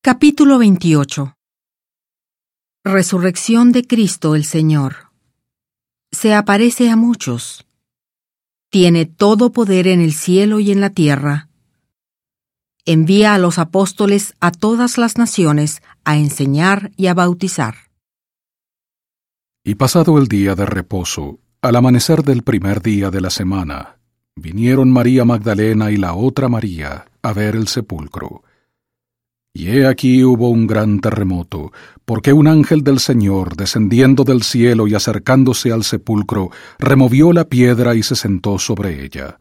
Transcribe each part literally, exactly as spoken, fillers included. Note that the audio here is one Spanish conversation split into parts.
Capítulo veintiocho. Resurrección de Cristo el Señor. Se aparece a muchos. Tiene todo poder en el cielo y en la tierra. Envía a los apóstoles a todas las naciones a enseñar y a bautizar. Y pasado el día de reposo, al amanecer del primer día de la semana, vinieron María Magdalena y la otra María a ver el sepulcro. Y he aquí hubo un gran terremoto, porque un ángel del Señor, descendiendo del cielo y acercándose al sepulcro, removió la piedra y se sentó sobre ella.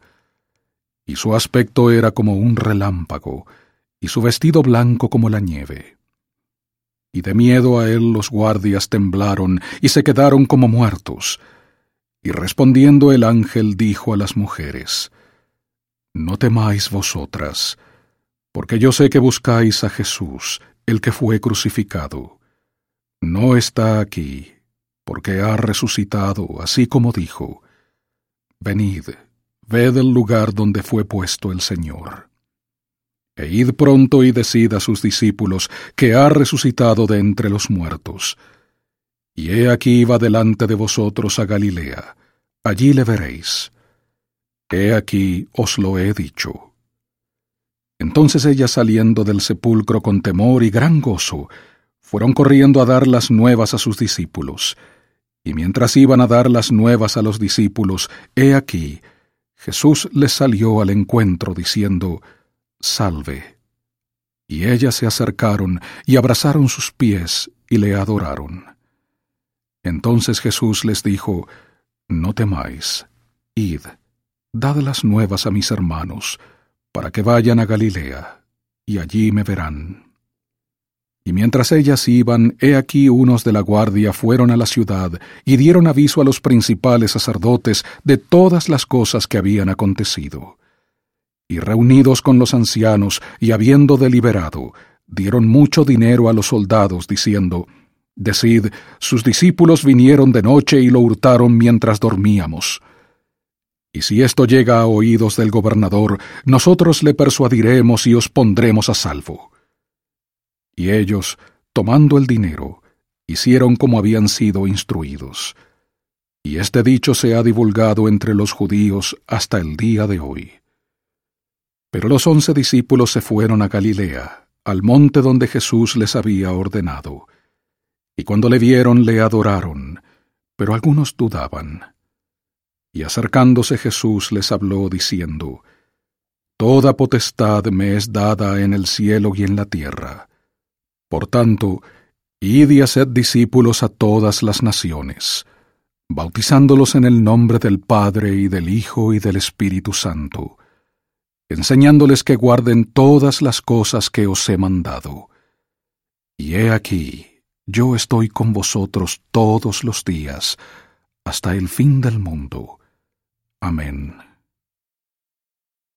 Y su aspecto era como un relámpago, y su vestido blanco como la nieve. Y de miedo a él los guardias temblaron y se quedaron como muertos. Y respondiendo el ángel dijo a las mujeres: «No temáis vosotras, porque yo sé que buscáis a Jesús, el que fue crucificado. No está aquí, porque ha resucitado, así como dijo. Venid, ved el lugar donde fue puesto el Señor. E id pronto y decid a sus discípulos que ha resucitado de entre los muertos. Y he aquí va delante de vosotros a Galilea, allí le veréis. He aquí os lo he dicho». Entonces ellas, saliendo del sepulcro con temor y gran gozo, fueron corriendo a dar las nuevas a sus discípulos. Y mientras iban a dar las nuevas a los discípulos, he aquí, Jesús les salió al encuentro diciendo: «Salve». Y ellas se acercaron y abrazaron sus pies y le adoraron. Entonces Jesús les dijo: «No temáis, id, dad las nuevas a mis hermanos, para que vayan a Galilea, y allí me verán». Y mientras ellas iban, he aquí unos de la guardia fueron a la ciudad y dieron aviso a los principales sacerdotes de todas las cosas que habían acontecido. Y reunidos con los ancianos y habiendo deliberado, dieron mucho dinero a los soldados, diciendo: «Decid, sus discípulos vinieron de noche y lo hurtaron mientras dormíamos. Y si esto llega a oídos del gobernador, nosotros le persuadiremos y os pondremos a salvo». Y ellos, tomando el dinero, hicieron como habían sido instruidos. Y este dicho se ha divulgado entre los judíos hasta el día de hoy. Pero los once discípulos se fueron a Galilea, al monte donde Jesús les había ordenado. Y cuando le vieron, le adoraron, pero algunos dudaban. Y acercándose Jesús les habló diciendo: «Toda potestad me es dada en el cielo y en la tierra. Por tanto, id y haced discípulos a todas las naciones, bautizándolos en el nombre del Padre y del Hijo y del Espíritu Santo, enseñándoles que guarden todas las cosas que os he mandado. Y he aquí, yo estoy con vosotros todos los días, hasta el fin del mundo». Amén.